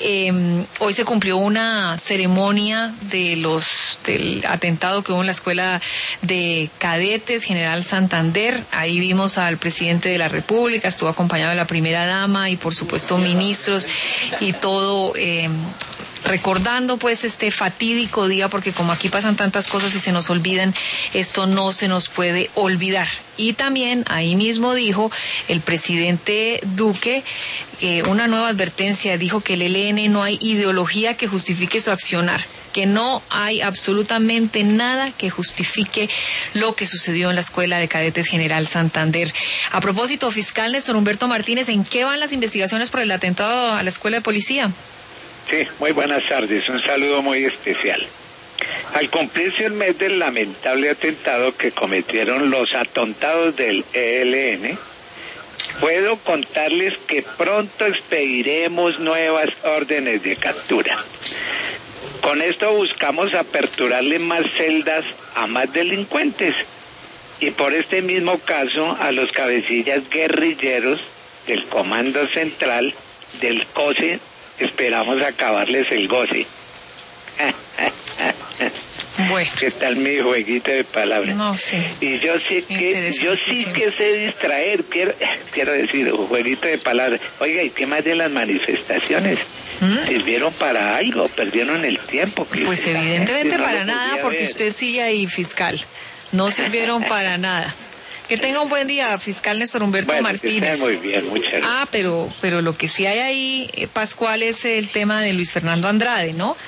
Hoy se cumplió una ceremonia del atentado que hubo en la Escuela de Cadetes General Santander. Ahí vimos al presidente de la República, estuvo acompañado de la primera dama y por supuesto ministros y todo, recordando pues este fatídico día, porque como aquí pasan tantas cosas y se nos olvidan, esto no se nos puede olvidar. Y también ahí mismo dijo el presidente Duque una nueva advertencia, dijo que el ELN no hay ideología que justifique su accionar, que no hay absolutamente nada que justifique lo que sucedió en la Escuela de Cadetes General Santander. A propósito, fiscal Néstor Humberto Martínez, ¿en qué van las investigaciones por el atentado a la Escuela de Policía? Sí, muy buenas tardes, un saludo muy especial. Al cumplirse el mes del lamentable atentado que cometieron los atontados del ELN, puedo contarles que pronto expediremos nuevas órdenes de captura. Con esto buscamos aperturarle más celdas a más delincuentes y por este mismo caso a los cabecillas guerrilleros del Comando Central del COSE esperamos acabarles el goce. Bueno. ¿Qué tal mi jueguito de palabras? No, sí. Y yo sí que sé distraer, quiero decir, un jueguito de palabras. Oiga, ¿y qué más de las manifestaciones? ¿Sirvieron para algo? ¿Perdieron el tiempo? Pues evidentemente para nada, porque usted sigue ahí, fiscal. No sirvieron para nada. Que tenga un buen día, fiscal Néstor Humberto Martínez. Muy bien, muchas gracias. Pero lo que sí hay ahí, Pascual, es el tema de Luis Fernando Andrade, ¿no?